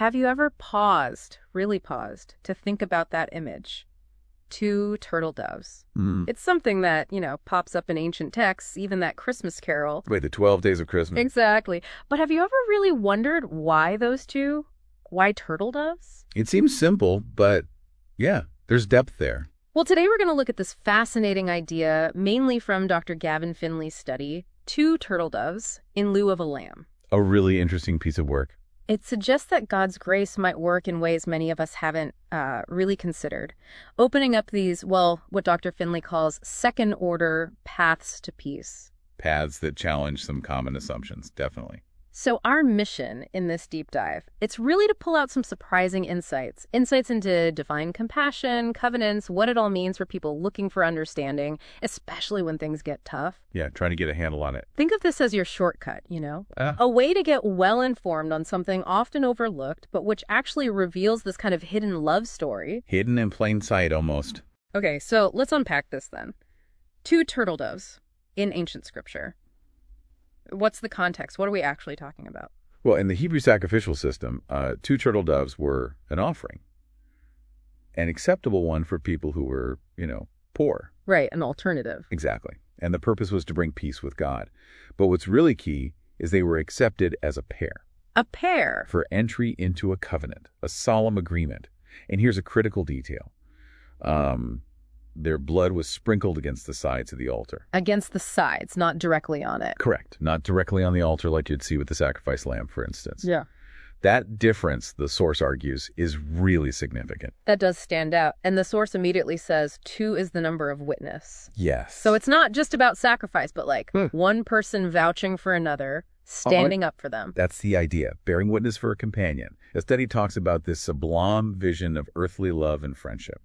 Have you ever paused, really paused, to think about that image? Two turtle doves. Mm. It's something that, pops up in ancient texts, even that Christmas carol. Wait, the 12 Days of Christmas? Exactly. But have you ever really wondered why those two? Why turtle doves? It seems simple, but yeah, there's depth there. Well, today we're going to look at this fascinating idea, mainly from Dr. Gavin Finley's study, two turtle doves in lieu of a lamb. A really interesting piece of work. It suggests that God's grace might work in ways many of us haven't really considered, opening up these, what Dr. Finley calls second-order paths to peace. Paths that challenge some common assumptions, definitely. So our mission in this deep dive, it's really to pull out some surprising insights into divine compassion, covenants, what it all means for people looking for understanding, especially when things get tough. Yeah, trying to get a handle on it. Think of this as your shortcut, a way to get well-informed on something often overlooked, but which actually reveals this kind of hidden love story. Hidden in plain sight, almost. Okay, so let's unpack this then. Two turtle doves in ancient scripture. What's the context? What are we actually talking about? Well, in the Hebrew sacrificial system, two turtle doves were an offering. An acceptable one for people who were, poor. Right, an alternative. Exactly. And the purpose was to bring peace with God. But what's really key is they were accepted as a pair. A pair? For entry into a covenant, a solemn agreement. And here's a critical detail. Their blood was sprinkled against the sides of the altar. Against the sides, not directly on it. Correct. Not directly on the altar like you'd see with the sacrifice lamb, for instance. Yeah. That difference, the source argues, is really significant. That does stand out. And the source immediately says 2 is the number of witness. Yes. So it's not just about sacrifice, but one person vouching for another, standing up for them. That's the idea, bearing witness for a companion. A study talks about this sublime vision of earthly love and friendship.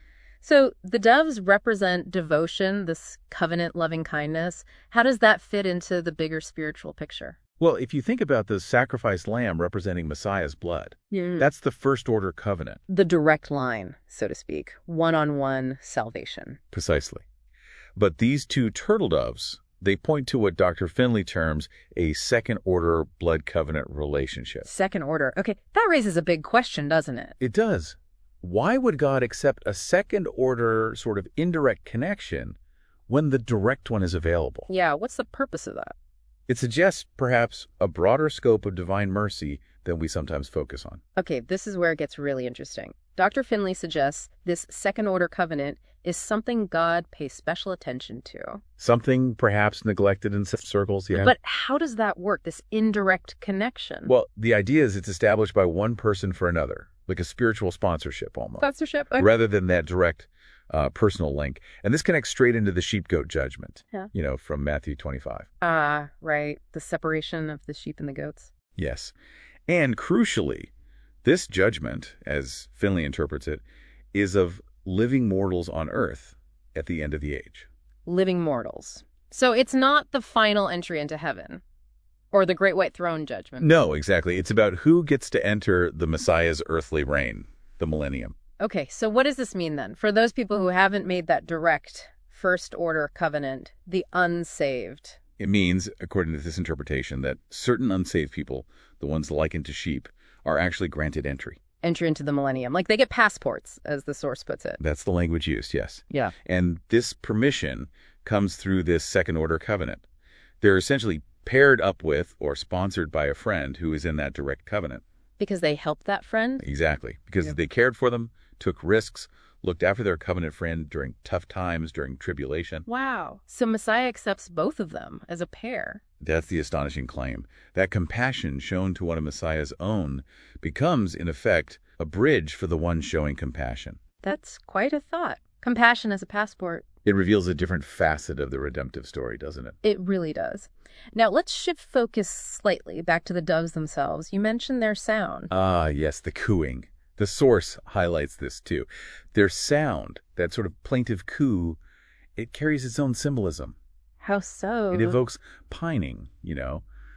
So the doves represent devotion, this covenant loving kindness. How does that fit into the bigger spiritual picture? Well, if you think about the sacrificed lamb representing Messiah's blood, that's the first order covenant. The direct line, so to speak, one-on-one salvation. Precisely. But these two turtle doves, they point to what Dr. Finley terms a second order blood covenant relationship. Second order. Okay, that raises a big question, doesn't it? It does. Why would God accept a second-order sort of indirect connection when the direct one is available? Yeah, what's the purpose of that? It suggests, perhaps, a broader scope of divine mercy than we sometimes focus on. Okay, this is where it gets really interesting. Dr. Finley suggests this second-order covenant is something God pays special attention to. Something perhaps neglected in some circles, yeah. But how does that work, this indirect connection? Well, the idea is it's established by one person for another, like a spiritual sponsorship almost. Sponsorship? Okay. Rather than that direct personal link. And this connects straight into the sheep-goat judgment, from Matthew 25. Right. The separation of the sheep and the goats. Yes. And crucially, this judgment, as Finley interprets it, is of living mortals on earth at the end of the age. Living mortals. So it's not the final entry into heaven or the great white throne judgment. No, exactly. It's about who gets to enter the Messiah's earthly reign, the millennium. Okay, so what does this mean then? For those people who haven't made that direct first order covenant, the unsaved. It means, according to this interpretation, that certain unsaved people, the ones likened to sheep, are actually granted entry. Entry into the millennium. Like they get passports, as the source puts it. That's the language used, yes. Yeah. And this permission comes through this second order covenant. They're essentially paired up with or sponsored by a friend who is in that direct covenant. Because they helped that friend? Exactly. Because they cared for them, took risks, looked after their covenant friend during tough times, during tribulation. Wow. So Messiah accepts both of them as a pair. That's the astonishing claim. That compassion shown to one of Messiah's own becomes, in effect, a bridge for the one showing compassion. That's quite a thought. Compassion as a passport. It reveals a different facet of the redemptive story, doesn't it? It really does. Now, let's shift focus slightly back to the doves themselves. You mentioned their sound. Ah, yes, the cooing. The source highlights this, too. Their sound, that sort of plaintive coo, it carries its own symbolism. How so? It evokes pining,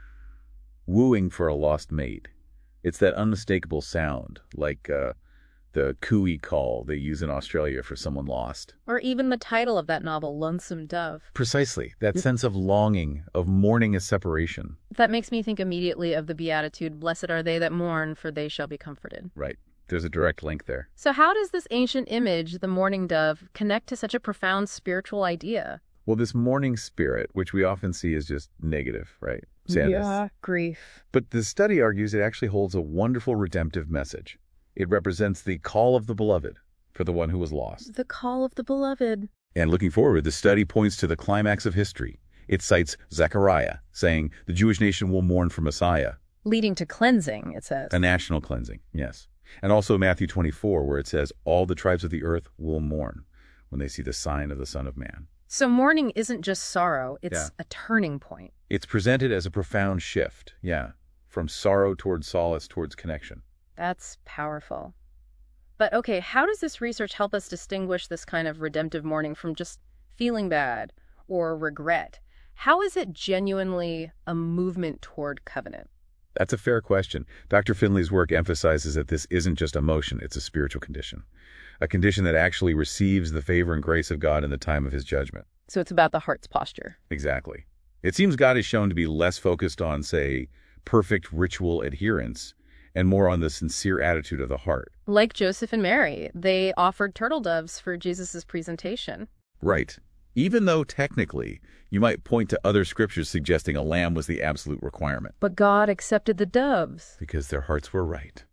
wooing for a lost mate. It's that unmistakable sound, like the cooey call they use in Australia for someone lost. Or even the title of that novel, Lonesome Dove. Precisely. That sense of longing, of mourning a separation. That makes me think immediately of the Beatitude, blessed are they that mourn, for they shall be comforted. Right. There's a direct link there. So how does this ancient image, the mourning dove, connect to such a profound spiritual idea? Well, this mourning spirit, which we often see as just negative, right? Sadness. Yeah, grief. But the study argues it actually holds a wonderful redemptive message. It represents the call of the beloved for the one who was lost. The call of the beloved. And looking forward, the study points to the climax of history. It cites Zechariah, saying the Jewish nation will mourn for Messiah. Leading to cleansing, it says. A national cleansing, yes. And also Matthew 24, where it says, all the tribes of the earth will mourn when they see the sign of the Son of Man. So mourning isn't just sorrow, it's a turning point. It's presented as a profound shift, from sorrow towards solace, towards connection. That's powerful. But okay, how does this research help us distinguish this kind of redemptive mourning from just feeling bad or regret? How is it genuinely a movement toward covenant? That's a fair question. Dr. Finley's work emphasizes that this isn't just emotion, it's a spiritual condition. A condition that actually receives the favor and grace of God in the time of his judgment. So it's about the heart's posture. Exactly. It seems God is shown to be less focused on, say, perfect ritual adherence and more on the sincere attitude of the heart. Like Joseph and Mary, they offered turtle doves for Jesus' presentation. Right. Even though technically you might point to other scriptures suggesting a lamb was the absolute requirement. But God accepted the doves. Because their hearts were right.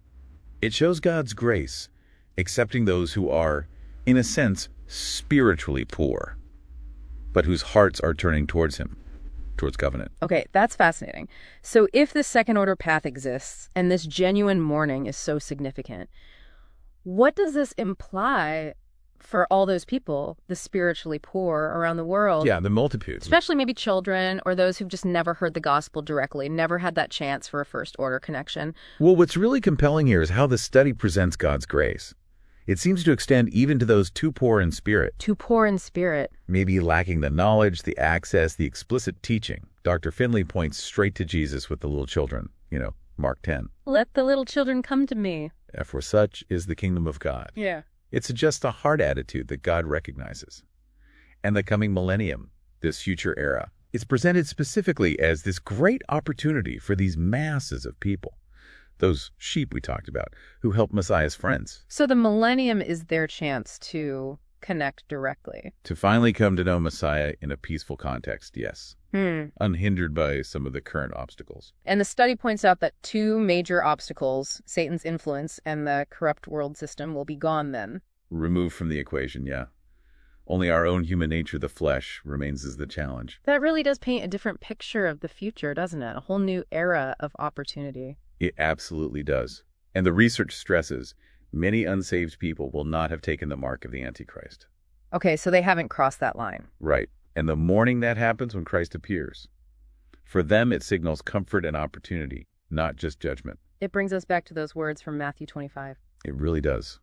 It shows God's grace, accepting those who are, in a sense, spiritually poor, but whose hearts are turning towards him, towards covenant. Okay, that's fascinating. So if this second order path exists and this genuine mourning is so significant, what does this imply for all those people, the spiritually poor around the world? Yeah, the multitude. Especially maybe children or those who've just never heard the gospel directly, never had that chance for a first order connection. Well, what's really compelling here is how the study presents God's grace. It seems to extend even to those too poor in spirit. Too poor in spirit. Maybe lacking the knowledge, the access, the explicit teaching. Dr. Finley points straight to Jesus with the little children, Mark 10. Let the little children come to me. For such is the kingdom of God. Yeah. It's just a heart attitude that God recognizes. And the coming millennium, this future era, is presented specifically as this great opportunity for these masses of people. Those sheep we talked about, who helped Messiah's friends. So the millennium is their chance to connect directly. To finally come to know Messiah in a peaceful context, yes. Unhindered by some of the current obstacles. And the study points out that two major obstacles, Satan's influence and the corrupt world system, will be gone then. Removed from the equation, yeah. Only our own human nature, the flesh, remains as the challenge. That really does paint a different picture of the future, doesn't it? A whole new era of opportunity. It absolutely does. And the research stresses many unsaved people will not have taken the mark of the Antichrist. Okay, so they haven't crossed that line. Right. And the mourning that happens when Christ appears, for them it signals comfort and opportunity, not just judgment. It brings us back to those words from Matthew 25. It really does.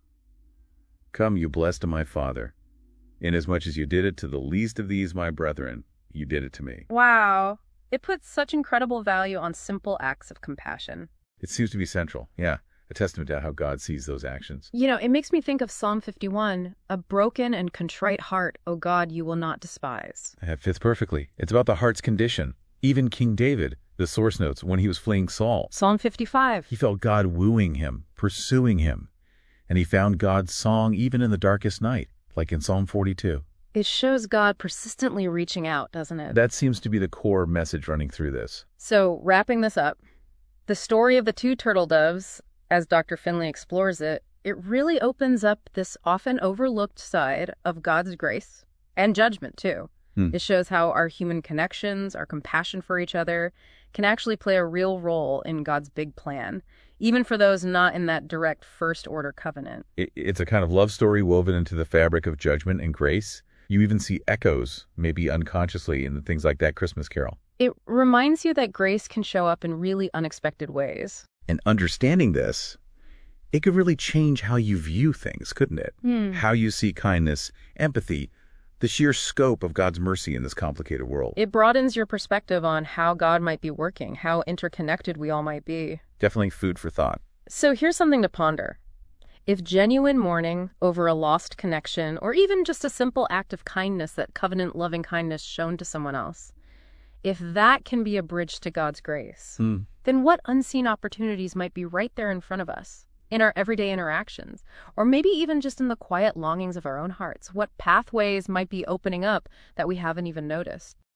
Come, you blessed of my Father. Inasmuch as you did it to the least of these, my brethren, you did it to me. Wow. It puts such incredible value on simple acts of compassion. It seems to be central, yeah. A testament to how God sees those actions. It makes me think of Psalm 51, a broken and contrite heart, O God, you will not despise. That fits perfectly. It's about the heart's condition. Even King David, the source notes, when he was fleeing Saul. Psalm 55. He felt God wooing him, pursuing him. And he found God's song even in the darkest night, like in Psalm 42. It shows God persistently reaching out, doesn't it? That seems to be the core message running through this. So, wrapping this up, the story of the two turtle doves, as Dr. Finley explores it, it really opens up this often overlooked side of God's grace and judgment, too. It shows how our human connections, our compassion for each other, can actually play a real role in God's big plan, even for those not in that direct first-order covenant. It's a kind of love story woven into the fabric of judgment and grace. You even see echoes, maybe unconsciously, in things like that Christmas carol. It reminds you that grace can show up in really unexpected ways. And understanding this, it could really change how you view things, couldn't it? How you see kindness, empathy, the sheer scope of God's mercy in this complicated world. It broadens your perspective on how God might be working, how interconnected we all might be. Definitely food for thought. So here's something to ponder. If genuine mourning over a lost connection, or even just a simple act of kindness, that covenant-loving kindness shown to someone else, if that can be a bridge to God's grace, then what unseen opportunities might be right there in front of us, in our everyday interactions, or maybe even just in the quiet longings of our own hearts? What pathways might be opening up that we haven't even noticed?